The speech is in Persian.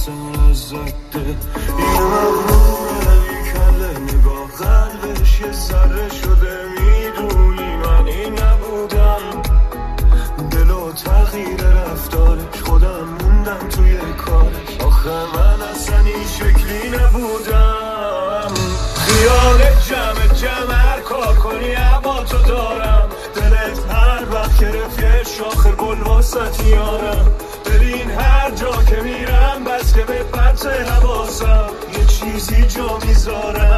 از زده. یه مغروره ای کله نگاه قلبش یه ذره شده. میدونی من این نبودم، دل و تغییر رفتارش خودم موندم توی کارش. آخه من اصلا این شکلی نبودم. خیال جمع هر کار کنی اما تو دارم. دلت هر وقت که رفیه شاخ گل واسط میارم. برین هر جا که میرم بس که به پرت حواسم یه چیزی جا میذارم.